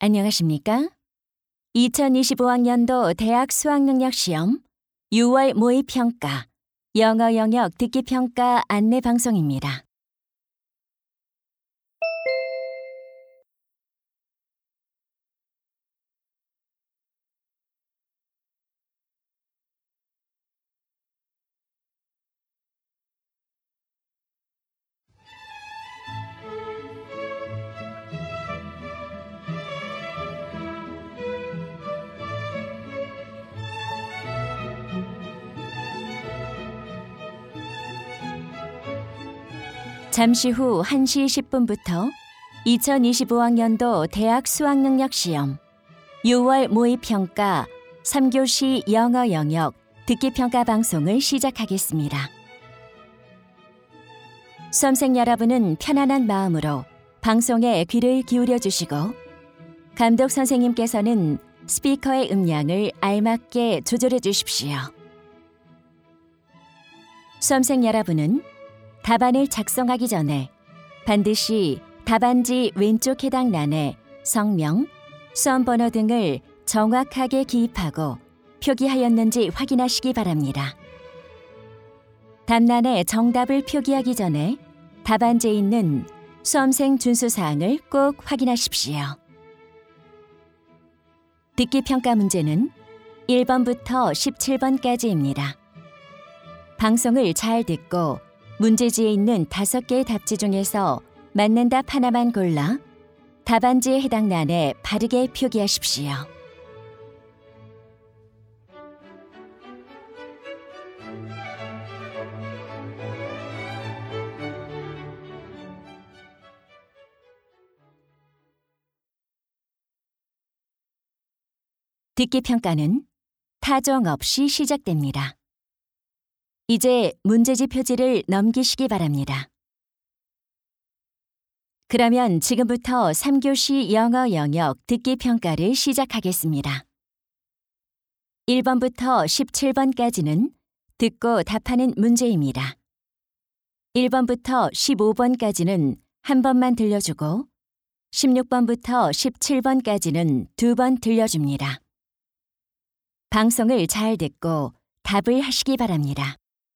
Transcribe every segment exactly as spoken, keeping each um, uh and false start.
안녕하십니까? 이천이십오 학년도 대학 수학능력시험 유월 모의평가 영어 영역 듣기평가 안내 방송입니다. 잠시 후 한 시 십 분부터 이천이십오 학년도 대학 수학능력시험 유월 모의평가 삼 교시 영어 영역 듣기평가 방송을 시작하겠습니다. 수험생 여러분은 편안한 마음으로 방송에 귀를 기울여 주시고 감독 선생님께서는 스피커의 음량을 알맞게 조절해 주십시오. 수험생 여러분은 답안을 작성하기 전에 반드시 답안지 왼쪽 해당欄에 성명, 수험번호 등을 정확하게 기입하고 표기하였는지 확인하시기 바랍니다. 답란에 정답을 표기하기 전에 답안지에 있는 수험생 준수사항을 꼭 확인하십시오. 듣기평가 문제는 일 번부터 십칠 번까지입니다. 방송을 잘 듣고 문제지에 있는 다섯 개의 답지 중에서 맞는 답 하나만 골라 답안지에 해당 란에 바르게 표기하십시오. 듣기평가는 타종 없이 시작됩니다. 이제 문제지 표지를 넘기시기 바랍니다. 그러면 지금부터 삼 교시 영어 영역 듣기평가를 시작하겠습니다. 일 번부터 십칠 번까지는 듣고 답하는 문제입니다. 일 번부터 십오 번까지는 한 번만 들려주고 십육 번부터 십칠 번까지는 두 번 들려줍니다. 방송을 잘 듣고 답을 하시기 바랍니다.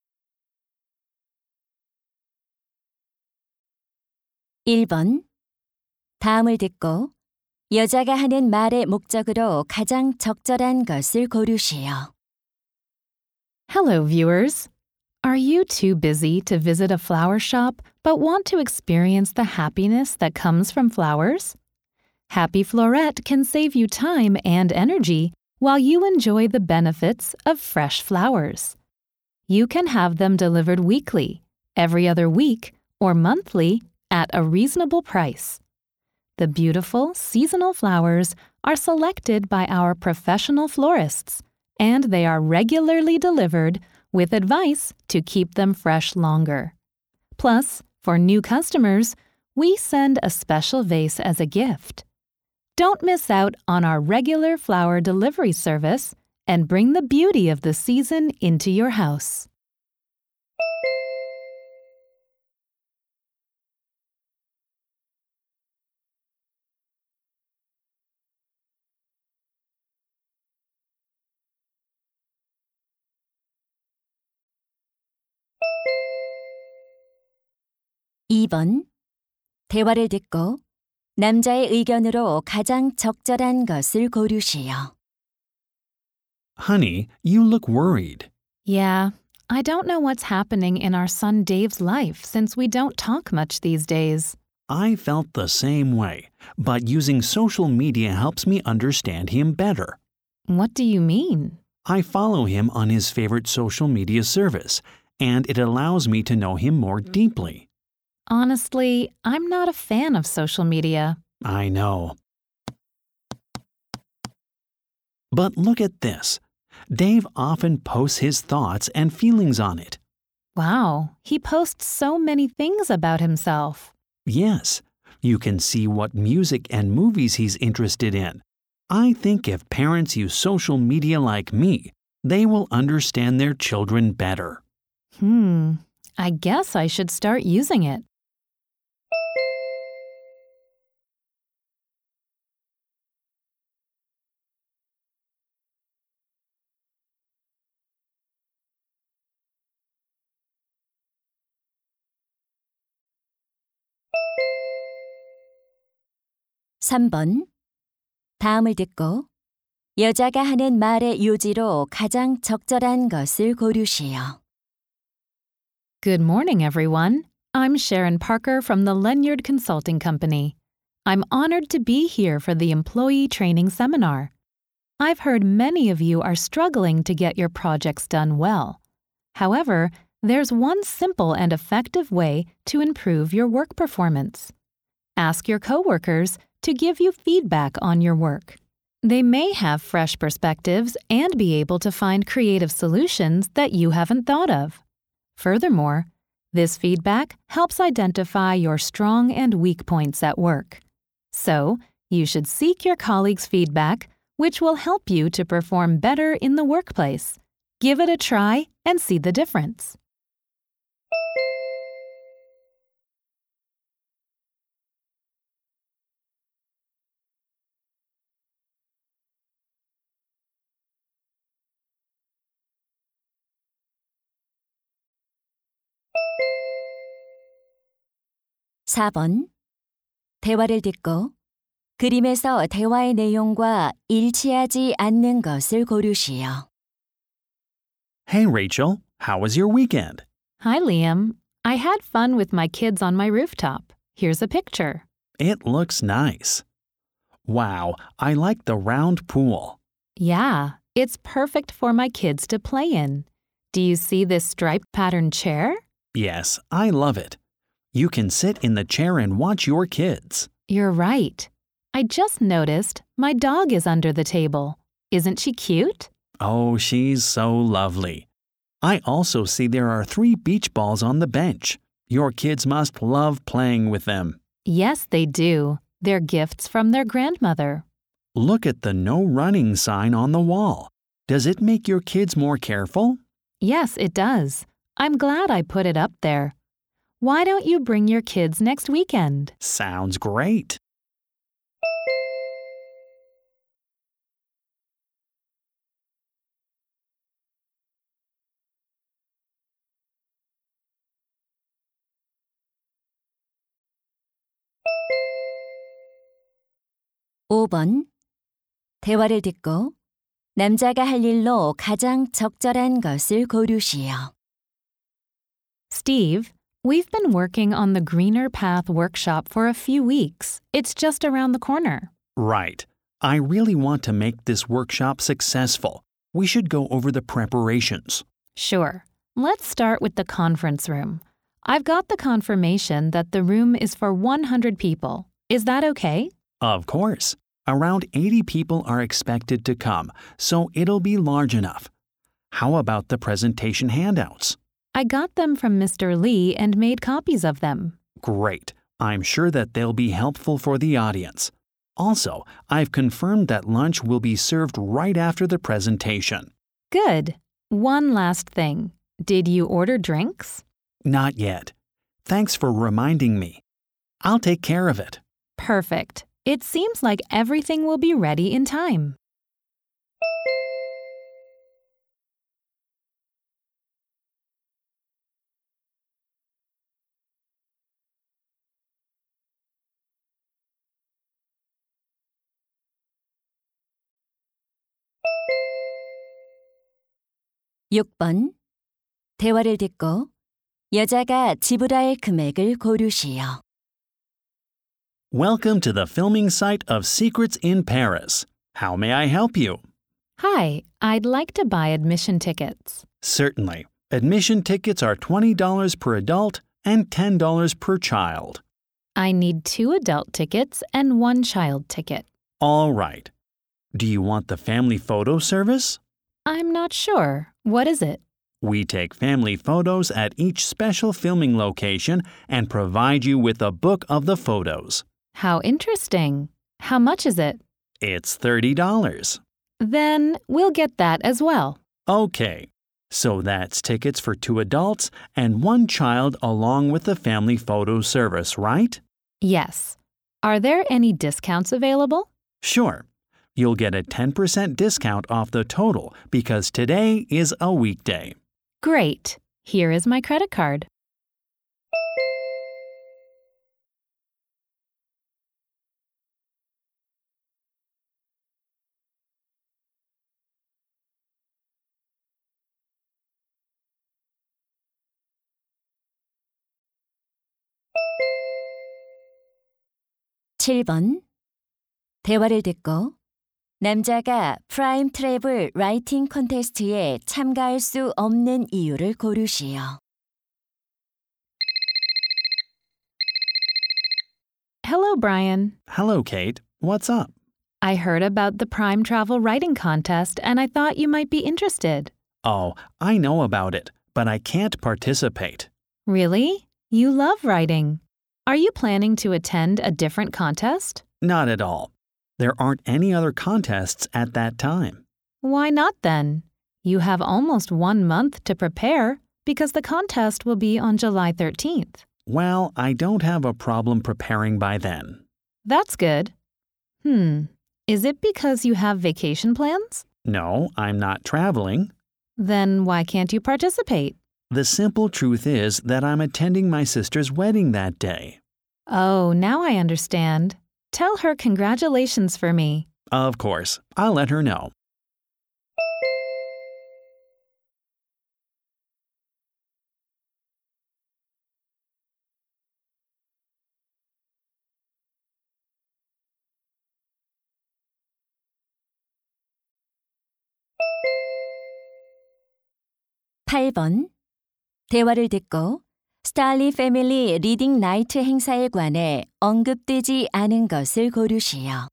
일 번. 다음을 듣고 여자가 하는 말의 목적으로 가장 적절한 것을 고르시오. Hello, viewers. Are you too busy to visit a flower shop but want to experience the happiness that comes from flowers? Happy Floret can save you time and energy while you enjoy the benefits of fresh flowers. You can have them delivered weekly, every other week, or monthly at a reasonable price. The beautiful seasonal flowers are selected by our professional florists, and they are regularly delivered with advice to keep them fresh longer. Plus, for new customers, we send a special vase as a gift. Don't miss out on our regular flower delivery service and bring the beauty of the season into your house. 이 번. 대화를 듣고 남자의 의견으로 가장 적절한 것을 고르시오. Honey, you look worried. Yeah, I don't know what's happening in our son Dave's life since we don't talk much these days. I felt the same way, but using social media helps me understand him better. What do you mean? I follow him on his favorite social media service, and it allows me to know him more deeply. Honestly, I'm not a fan of social media. I know. But look at this. Dave often posts his thoughts and feelings on it. Wow, he posts so many things about himself. Yes, you can see what music and movies he's interested in. I think if parents use social media like me, they will understand their children better. Hmm, I guess I should start using it. 삼 번. 다음을 듣고 여자가 하는 말의 요지로 가장 적절한 것을 고르시오. Good morning, everyone. I'm Sharon Parker from the Lenyard Consulting Company. I'm honored to be here for the Employee Training Seminar. I've heard many of you are struggling to get your projects done well. However, there's one simple and effective way to improve your work performance. Ask your coworkers to give you feedback on your work. They may have fresh perspectives and be able to find creative solutions that you haven't thought of. Furthermore, this feedback helps identify your strong and weak points at work. So, you should seek your colleagues' feedback, which will help you to perform better in the workplace. Give it a try and see the difference. 사 번. 대화를 듣고 그림에서 대화의 내용과 일치하지 않는 것을 고르시오. Hey, Rachel, how was your weekend? Hi, Liam. I had fun with my kids on my rooftop. Here's a picture. It looks nice. Wow, I like the round pool. Yeah, it's perfect for my kids to play in. Do you see this striped pattern chair? Yes, I love it. You can sit in the chair and watch your kids. You're right. I just noticed my dog is under the table. Isn't she cute? Oh, she's so lovely. I also see there are three beach balls on the bench. Your kids must love playing with them. Yes, they do. They're gifts from their grandmother. Look at the no running sign on the wall. Does it make your kids more careful? Yes, it does. I'm glad I put it up there. Why don't you bring your kids next weekend? Sounds great. 오 번. 대화를 듣고 남자가 할 일로 가장 적절한 것을 고르시오. Steve, we've been working on the Greener Path workshop for a few weeks. It's just around the corner. Right. I really want to make this workshop successful. We should go over the preparations. Sure. Let's start with the conference room. I've got the confirmation that the room is for one hundred people. Is that okay? Of course. Around eighty people are expected to come, so it'll be large enough. How about the presentation handouts? I got them from Mister Lee and made copies of them. Great. I'm sure that they'll be helpful for the audience. Also, I've confirmed that lunch will be served right after the presentation. Good. One last thing. Did you order drinks? Not yet. Thanks for reminding me. I'll take care of it. Perfect. It seems like everything will be ready in time. 육 번. 대화를 듣고 여자가 지불할 금액을 고르시오. Welcome to the filming site of Secrets in Paris. How may I help you? Hi, I'd like to buy admission tickets. Certainly. Admission tickets are twenty dollars per adult and ten dollars per child. I need two adult tickets and one child ticket. All right. Do you want the family photo service? I'm not sure. What is it? We take family photos at each special filming location and provide you with a book of the photos. How interesting. How much is it? It's thirty dollars. Then we'll get that as well. Okay. So that's tickets for two adults and one child along with the family photo service, right? Yes. Are there any discounts available? Sure. You'll get a ten percent discount off the total because today is a weekday. Great. Here is my credit card. 칠 번. 대화를 듣고 남자가 프라임 트래블 라이팅 콘테스트에 참가할 수 없는 이유를 고르시오. Hello, Brian. Hello, Kate. What's up? I heard about the Prime Travel Writing Contest and I thought you might be interested. Oh, I know about it, but I can't participate. Really? You love writing. Are you planning to attend a different contest? Not at all. There aren't any other contests at that time. Why not then? You have almost one month to prepare because the contest will be on July thirteenth. Well, I don't have a problem preparing by then. That's good. Hmm. Is it because you have vacation plans? No, I'm not traveling. Then why can't you participate? The simple truth is that I'm attending my sister's wedding that day. Oh, now I understand. Tell her congratulations for me. Of course, I'll let her know. 팔 번. 대화를 듣고 스탈리 패밀리 리딩 나이트 행사에 관해 언급되지 않은 것을 고르시오.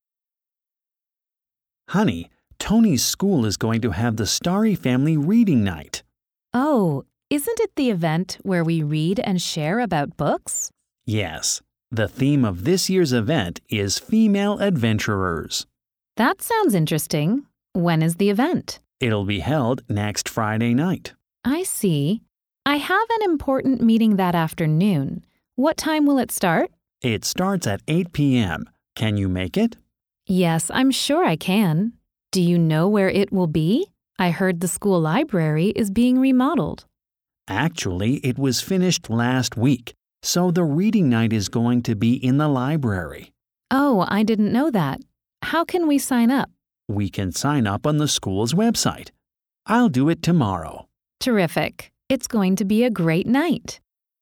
Honey, Tony's school is going to have the Starry Family Reading Night. Oh, isn't it the event where we read and share about books? Yes, the theme of this year's event is Female Adventurers. That sounds interesting. When is the event? It'll be held next Friday night. I see. I have an important meeting that afternoon. What time will it start? It starts at eight p.m. Can you make it? Yes, I'm sure I can. Do you know where it will be? I heard the school library is being remodeled. Actually, it was finished last week, so the reading night is going to be in the library. Oh, I didn't know that. How can we sign up? We can sign up on the school's website. I'll do it tomorrow. Terrific. It's going to be a great night.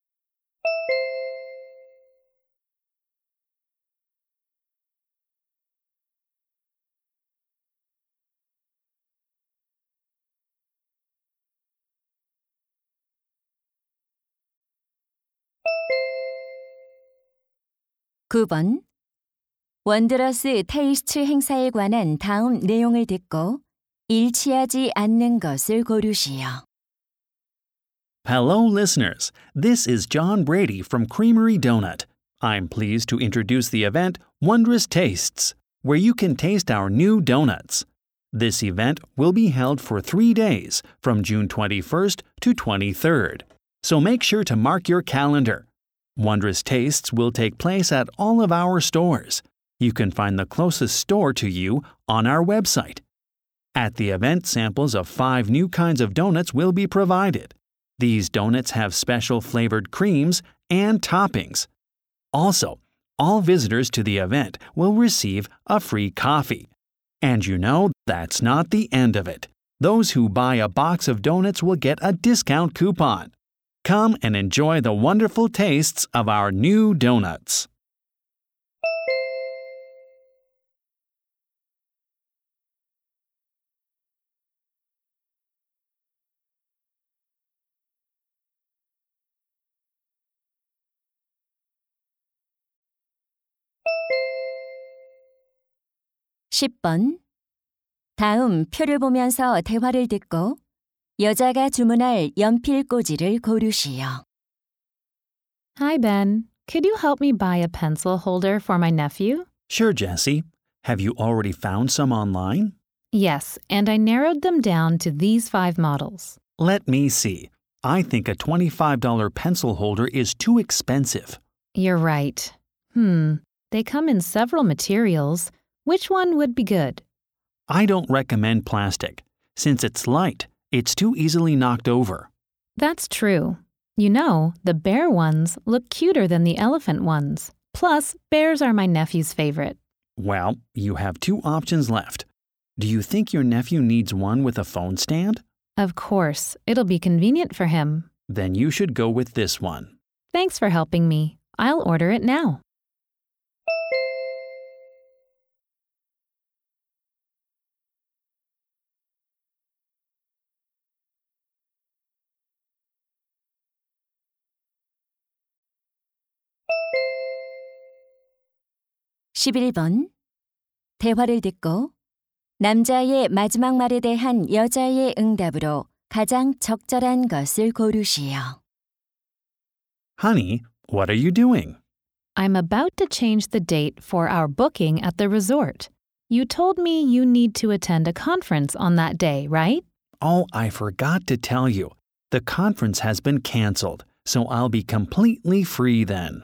구 번. 원드러스 테이스트 행사에 관한 다음 내용을 듣고 일치하지 않는 것을 고르시오. Hello, listeners. This is John Brady from Creamery Donut. I'm pleased to introduce the event Wondrous Tastes, where you can taste our new donuts. This event will be held for three days, from June twenty-first to twenty-third. So make sure to mark your calendar. Wondrous Tastes will take place at all of our stores. You can find the closest store to you on our website. At the event, samples of five new kinds of donuts will be provided. These donuts have special flavored creams and toppings. Also, all visitors to the event will receive a free coffee. And you know, that's not the end of it. Those who buy a box of donuts will get a discount coupon. Come and enjoy the wonderful tastes of our new donuts. 십 번. 다음 표를 보면서 대화를 듣고 여자가 주문할 연필 꽂이를 고르시오. Hi, Ben. Could you help me buy a pencil holder for my nephew? Sure, Jessie. Have you already found some online? Yes, and I narrowed them down to these five models. Let me see. I think a twenty-five dollars pencil holder is too expensive. You're right. Hmm. They come in several materials. Which one would be good? I don't recommend plastic. Since it's light, it's too easily knocked over. That's true. You know, the bear ones look cuter than the elephant ones. Plus, bears are my nephew's favorite. Well, you have two options left. Do you think your nephew needs one with a phone stand? Of course. It'll be convenient for him. Then you should go with this one. Thanks for helping me. I'll order it now. 십일 번. 대화를 듣고 남자의 마지막 말에 대한 여자의 응답으로 가장 적절한 것을 고르시오. Honey, what are you doing? I'm about to change the date for our booking at the resort. You told me you need to attend a conference on that day, right? Oh, I forgot to tell you. The conference has been canceled, so I'll be completely free then.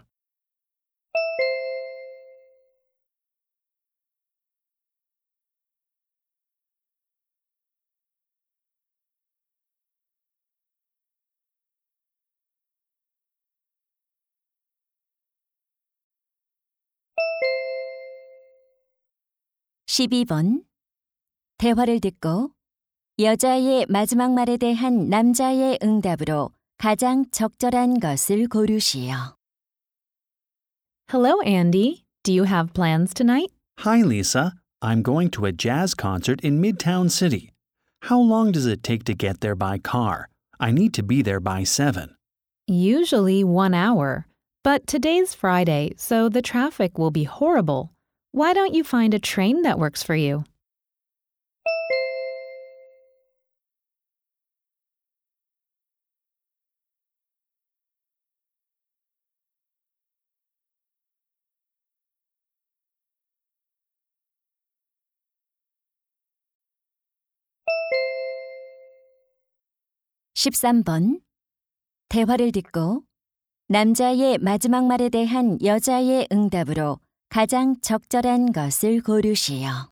십이 번. 대화를 듣고 여자의 마지막 말에 대한 남자의 응답으로 가장 적절한 것을 고르시오. Hello, Andy. Do you have plans tonight? Hi, Lisa. I'm going to a jazz concert in Midtown City. How long does it take to get there by car? I need to be there by seven. Usually one hour. But today's Friday, so the traffic will be horrible. Why don't you find a train that works for you? 십삼 번. 대화를 듣고 남자의 마지막 말에 대한 여자의 응답으로 가장 적절한 것을 고르시오.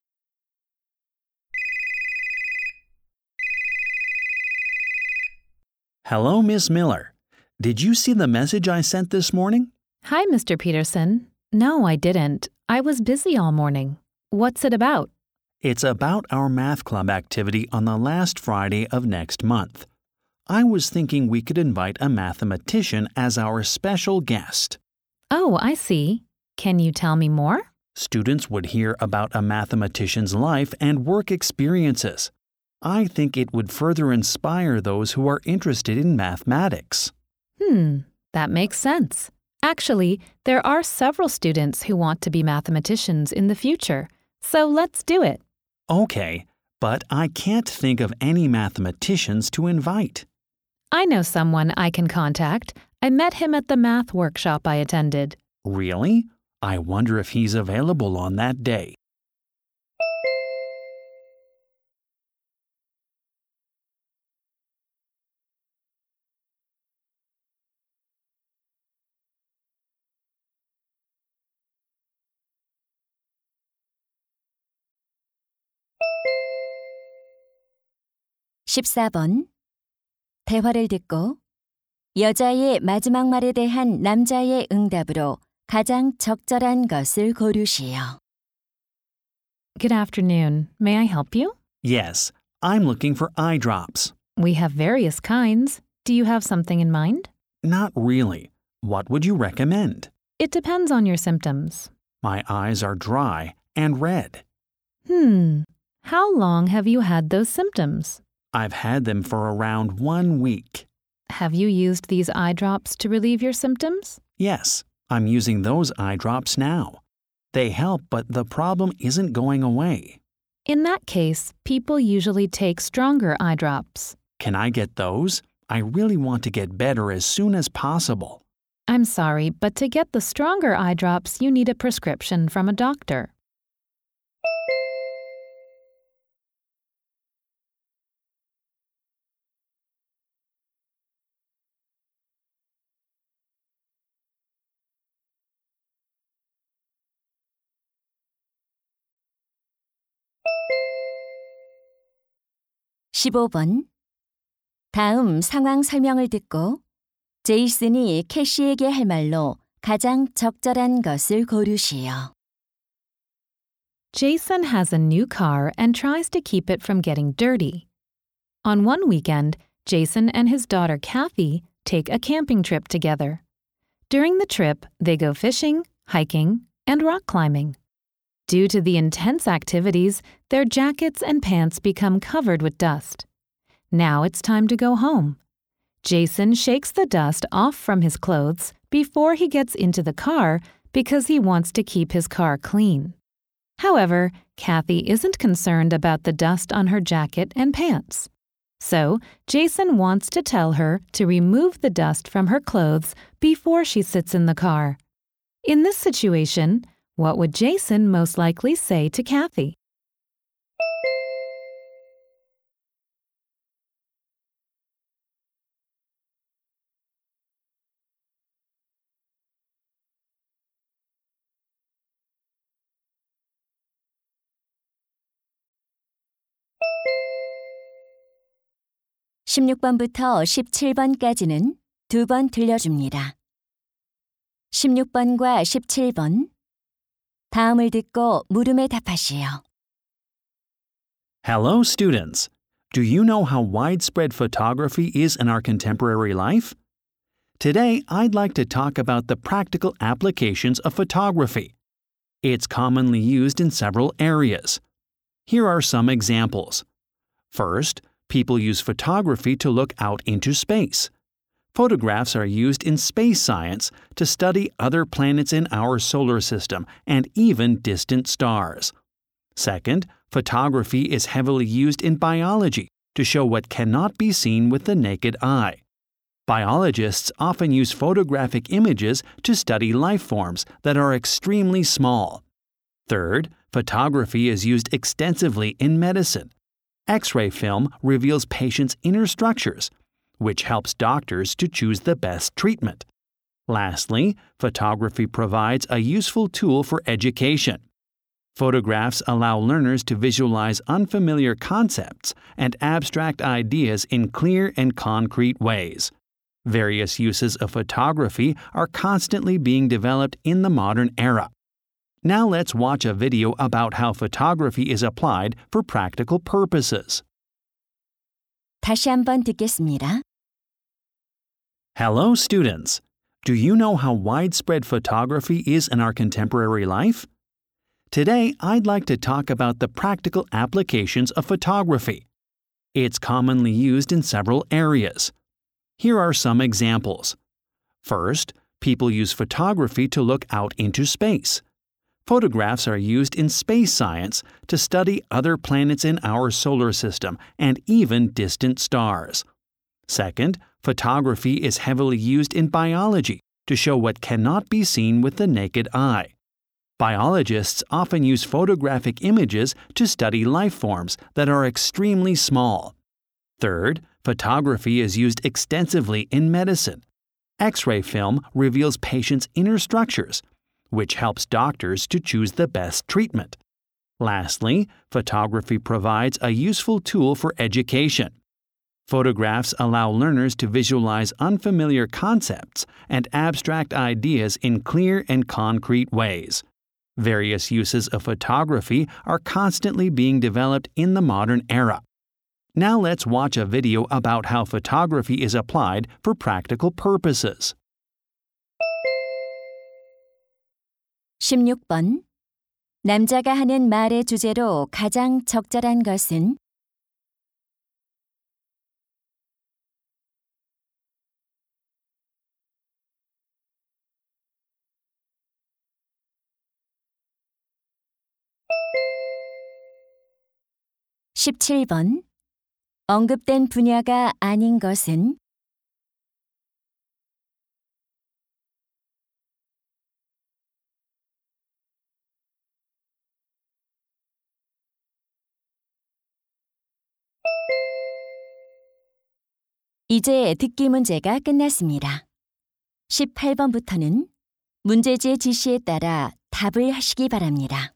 Hello, Miss Miller. Did you see the message I sent this morning? Hi, Mister Peterson. No, I didn't. I was busy all morning. What's it about? It's about our math club activity on the last Friday of next month. I was thinking we could invite a mathematician as our special guest. Oh, I see. Can you tell me more? Students would hear about a mathematician's life and work experiences. I think it would further inspire those who are interested in mathematics. Hmm, that makes sense. Actually, there are several students who want to be mathematicians in the future, so let's do it. Okay, but I can't think of any mathematicians to invite. I know someone I can contact. I met him at the math workshop I attended. Really? I wonder if he's available on that day. 십사 번. 대화를 듣고 여자의 마지막 말에 대한 남자의 응답으로 가장 적절한 것을 고르시오. Good afternoon. May I help you? Yes, I'm looking for eye drops. We have various kinds. Do you have something in mind? Not really. What would you recommend? It depends on your symptoms. My eyes are dry and red. Hmm. How long have you had those symptoms? I've had them for around one week. Have you used these eye drops to relieve your symptoms? Yes, I'm using those eye drops now. They help, but the problem isn't going away. In that case, people usually take stronger eye drops. Can I get those? I really want to get better as soon as possible. I'm sorry, but to get the stronger eye drops, you need a prescription from a doctor. 십오 번. 다음 상황 설명을 듣고 제이슨이 캐시에게 할 말로 가장 적절한 것을 고르시오. Jason has a new car and tries to keep it from getting dirty. On one weekend, Jason and his daughter Kathy take a camping trip together. During the trip, they go fishing, hiking, and rock climbing. Due to the intense activities, their jackets and pants become covered with dust. Now it's time to go home. Jason shakes the dust off from his clothes before he gets into the car because he wants to keep his car clean. However, Kathy isn't concerned about the dust on her jacket and pants. So, Jason wants to tell her to remove the dust from her clothes before she sits in the car. In this situation, what would Jason most likely say to Kathy? 십육 번부터 십칠 번까지는 두 번 들려줍니다. 십육 번과 십칠 번. 다음을 듣고 물음에 답하시오. Hello, students. Do you know how widespread photography is in our contemporary life? Today, I'd like to talk about the practical applications of photography. It's commonly used in several areas. Here are some examples. First, people use photography to look out into space. Photographs are used in space science to study other planets in our solar system and even distant stars. Second, photography is heavily used in biology to show what cannot be seen with the naked eye. Biologists often use photographic images to study life forms that are extremely small. Third, photography is used extensively in medicine. X-ray film reveals patients' inner structures, which helps doctors to choose the best treatment. Lastly, photography provides a useful tool for education. Photographs allow learners to visualize unfamiliar concepts and abstract ideas in clear and concrete ways. Various uses of photography are constantly being developed in the modern era. Now let's watch a video about how photography is applied for practical purposes. 다시 한번 듣겠습니다. Hello, students. Do you know how widespread photography is in our contemporary life? Today, I'd like to talk about the practical applications of photography. It's commonly used in several areas. Here are some examples. First, people use photography to look out into space. Photographs are used in space science to study other planets in our solar system and even distant stars. Second, photography is heavily used in biology to show what cannot be seen with the naked eye. Biologists often use photographic images to study life forms that are extremely small. Third, photography is used extensively in medicine. X-ray film reveals patients' inner structures, which helps doctors to choose the best treatment. Lastly, photography provides a useful tool for education. Photographs allow learners to visualize unfamiliar concepts and abstract ideas in clear and concrete ways. Various uses of photography are constantly being developed in the modern era. Now let's watch a video about how photography is applied for practical purposes. 십육 번. 남자가 하는 말의 주제로 가장 적절한 것은? 십칠 번. 언급된 분야가 아닌 것은? 이제 듣기 문제가 끝났습니다. 십팔 번부터는 문제지의 지시에 따라 답을 하시기 바랍니다.